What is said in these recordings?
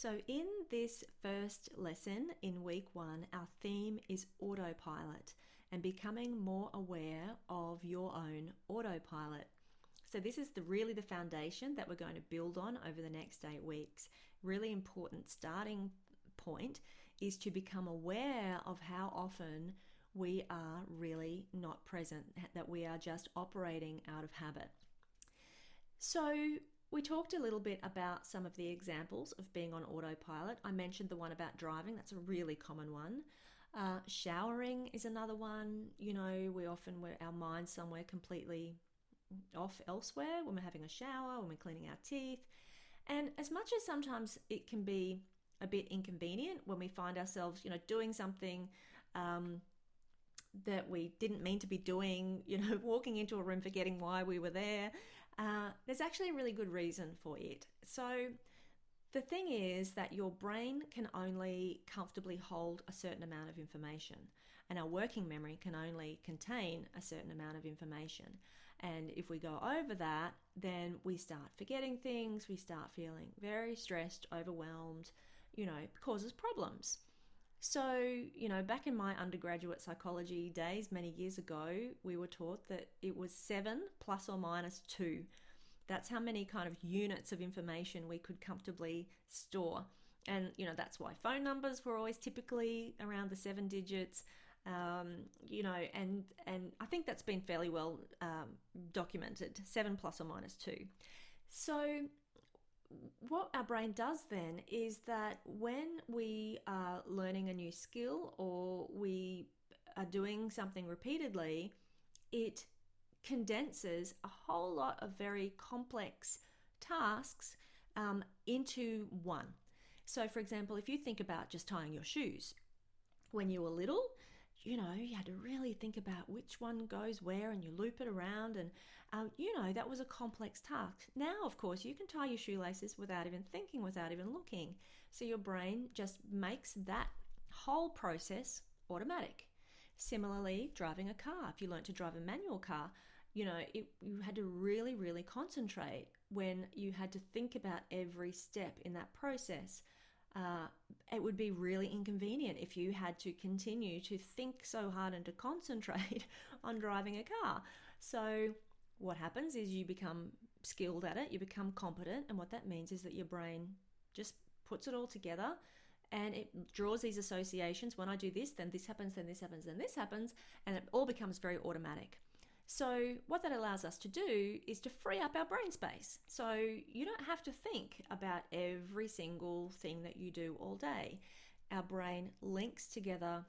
So in this first lesson in week 1, our theme is autopilot and becoming more aware of your own autopilot. So this is really the foundation that we're going to build on over the next 8 weeks. Really important starting point is to become aware of how often we are really not present, that we are just operating out of habit. So we talked a little bit about some of the examples of being on autopilot. I mentioned the one about driving. That's a really common one. Showering is another one. We're our mind's somewhere completely off elsewhere when we're having a shower, when we're cleaning our teeth. And as much as sometimes it can be a bit inconvenient when we find ourselves, doing something that we didn't mean to be doing, walking into a room forgetting why we were there, there's actually a really good reason for it. So the thing is that your brain can only comfortably hold a certain amount of information, and our working memory can only contain a certain amount of information. And if we go over that, then we start forgetting things, we start feeling very stressed, overwhelmed, causes problems. So, back in my undergraduate psychology days, many years ago, we were taught that it was 7 plus or minus 2. That's how many kind of units of information we could comfortably store. And, that's why phone numbers were always typically around the 7 digits, and I think that's been fairly well documented, 7 plus or minus 2. So what our brain does then is that when we are learning a new skill or we are doing something repeatedly, it condenses a whole lot of very complex tasks into one. So for example, if you think about just tying your shoes, when you were little, you had to really think about which one goes where and you loop it around and, that was a complex task. Now, of course, you can tie your shoelaces without even thinking, without even looking. So your brain just makes that whole process automatic. Similarly, driving a car. If you learned to drive a manual car, you had to really, really concentrate when you had to think about every step in that process. It would be really inconvenient if you had to continue to think so hard and to concentrate on driving a car. So what happens is you become skilled at it, you become competent, and what that means is that your brain just puts it all together and it draws these associations. When I do this, then this happens, then this happens, then this happens, and it all becomes very automatic. So what that allows us to do is to free up our brain space. So you don't have to think about every single thing that you do all day. Our brain links together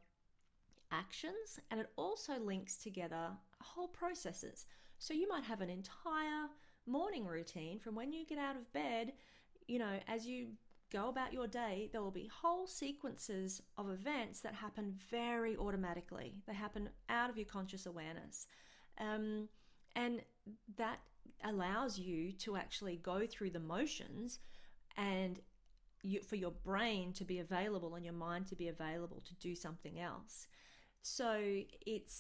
actions and it also links together whole processes. So you might have an entire morning routine from when you get out of bed, as you go about your day, there will be whole sequences of events that happen very automatically. They happen out of your conscious awareness. And that allows you to actually go through the motions and for your brain to be available and your mind to be available to do something else. So it's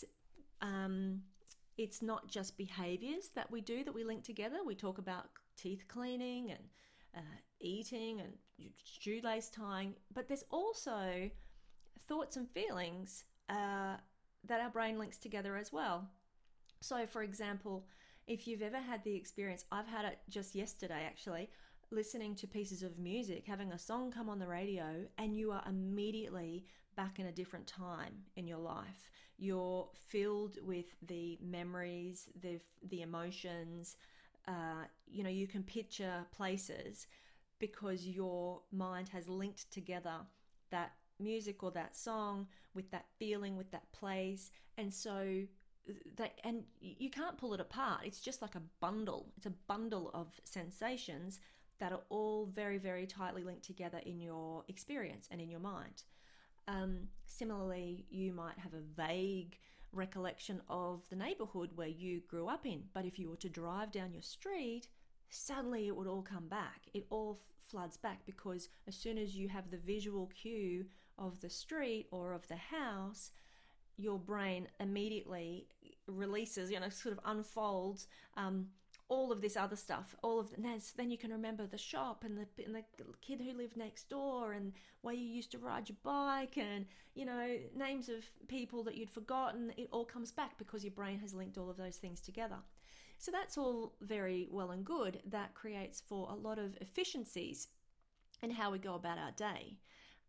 not just behaviors that we do that we link together. We talk about teeth cleaning and eating and shoelace tying, but there's also thoughts and feelings that our brain links together as well. So for example, if you've ever had the experience, I've had it just yesterday actually, listening to pieces of music, having a song come on the radio, and you are immediately back in a different time in your life. You're filled with the memories, the emotions, you can picture places because your mind has linked together that music or that song with that feeling, with that place. And so and you can't pull it apart. It's just like a bundle. It's a bundle of sensations that are all very, very tightly linked together in your experience and in your mind. Similarly, you might have a vague recollection of the neighborhood where you grew up in, but if you were to drive down your street, suddenly it would all come back. It all floods back because as soon as you have the visual cue of the street or of the house, your brain immediately releases, sort of unfolds all of this other stuff, then you can remember the shop and the kid who lived next door and where you used to ride your bike and, names of people that you'd forgotten. It all comes back because your brain has linked all of those things together. So that's all very well and good. That creates for a lot of efficiencies in how we go about our day.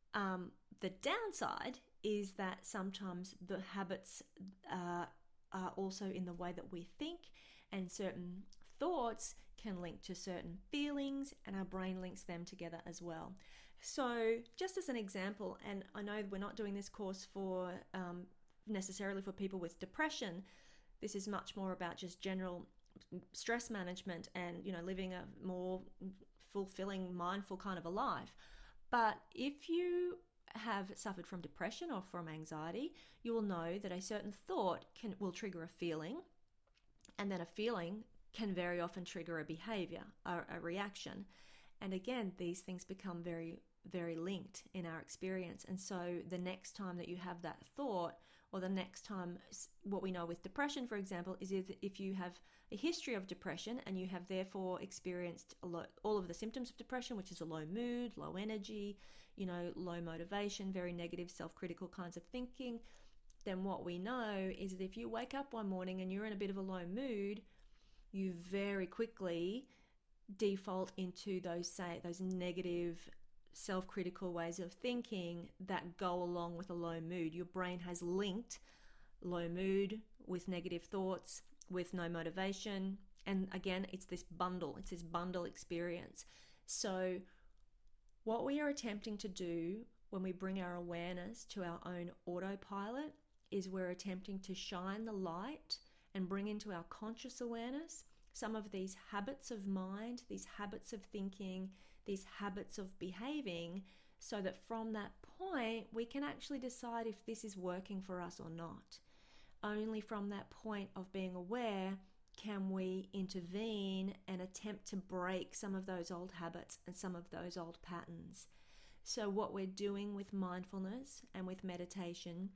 The downside is that sometimes the habits are also in the way that we think, and certain thoughts can link to certain feelings, and our brain links them together as well. So just as an example, and I know we're not doing this course for necessarily for people with depression. This is much more about just general stress management and living a more fulfilling, mindful kind of a life. But if you have suffered from depression or from anxiety, you will know that a certain thought will trigger a feeling, and then a feeling can very often trigger a behavior, a reaction. And again, these things become very, very linked in our experience. And so the next time that you have that thought, or the next time, what we know with depression, for example, is if you have a history of depression and you have therefore experienced all of the symptoms of depression, which is a low mood, low energy, low motivation, very negative self-critical kinds of thinking, then what we know is that if you wake up one morning and you're in a bit of a low mood, you very quickly default into those negative self-critical ways of thinking that go along with a low mood. Your brain has linked low mood with negative thoughts, with no motivation. And again, it's this bundle experience. So what we are attempting to do when we bring our awareness to our own autopilot is we're attempting to shine the light and bring into our conscious awareness some of these habits of mind, these habits of thinking, these habits of behaving, so that from that point we can actually decide if this is working for us or not. Only from that point of being aware can we intervene and attempt to break some of those old habits and some of those old patterns. So what we're doing with mindfulness and with meditation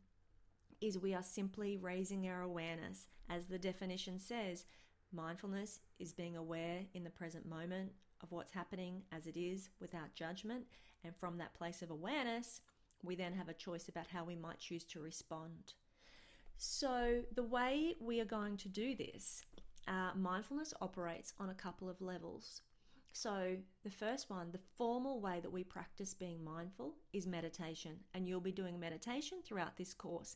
is we are simply raising our awareness. As the definition says, mindfulness is being aware in the present moment of what's happening as it is without judgment. And from that place of awareness, we then have a choice about how we might choose to respond. So the way we are going to do this, mindfulness operates on a couple of levels. So the first one, the formal way that we practice being mindful, is meditation. And you'll be doing meditation throughout this course.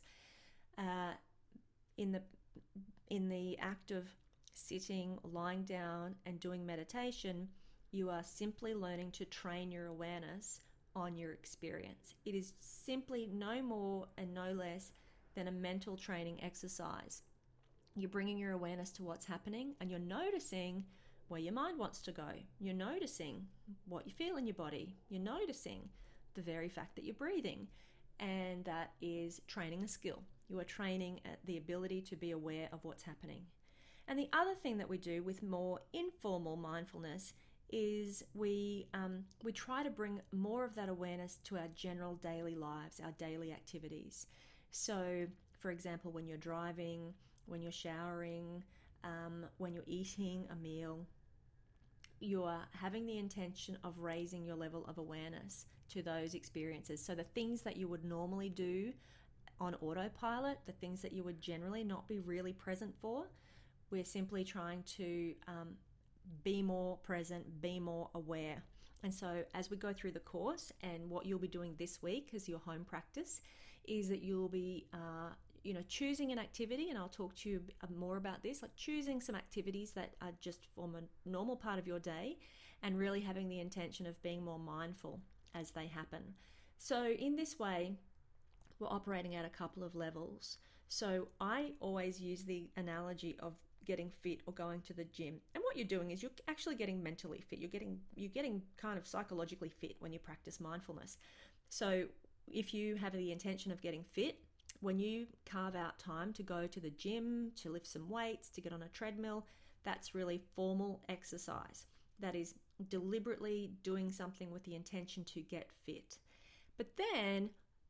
In the act of sitting, lying down and doing meditation, you are simply learning to train your awareness on your experience. It is simply no more and no less than a mental training exercise. You're bringing your awareness to what's happening, and you're noticing where your mind wants to go. You're noticing what you feel in your body. You're noticing the very fact that you're breathing, and that is training a skill. You are training the ability to be aware of what's happening. And the other thing that we do with more informal mindfulness is we try to bring more of that awareness to our general daily lives, our daily activities. So, for example, when you're driving, when you're showering, when you're eating a meal, you are having the intention of raising your level of awareness to those experiences. So the things that you would normally do on autopilot, the things that you would generally not be really present for, we're simply trying to be more present, be more aware. And so as we go through the course, and what you'll be doing this week as your home practice is that you'll be choosing an activity, and I'll talk to you more about this, like choosing some activities that are just form a normal part of your day, and really having the intention of being more mindful as they happen. So in this way, we're operating at a couple of levels. So I always use the analogy of getting fit or going to the gym. And what you're doing is you're actually getting mentally fit. You're getting kind of psychologically fit when you practice mindfulness. So if you have the intention of getting fit, when you carve out time to go to the gym, to lift some weights, to get on a treadmill, that's really formal exercise. That is deliberately doing something with the intention to get fit. But then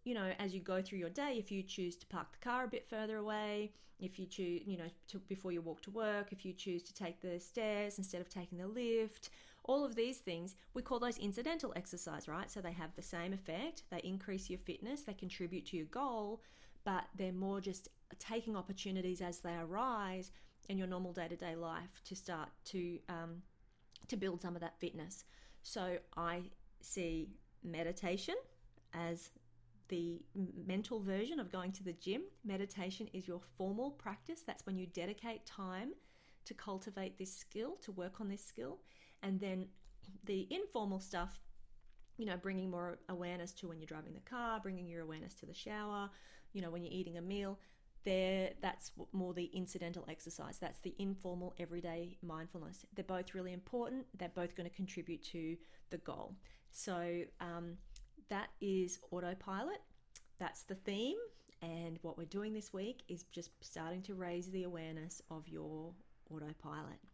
as you go through your day, if you choose to park the car a bit further away, if you choose, before you walk to work, if you choose to take the stairs instead of taking the lift, all of these things, we call those incidental exercise, right? So they have the same effect. They increase your fitness, they contribute to your goal, but they're more just taking opportunities as they arise in your normal day-to-day life to start to build some of that fitness. So I see meditation as the mental version of going to the gym. Meditation is your formal practice. That's when you dedicate time to cultivate this skill, to work on this skill. And then the informal stuff, bringing more awareness to when you're driving the car, bringing your awareness to the shower, when you're eating a meal, that's more the incidental exercise. That's the informal everyday mindfulness. They're both really important. They're both going to contribute to the goal. So that is autopilot. That's the theme. And what we're doing this week is just starting to raise the awareness of your autopilot.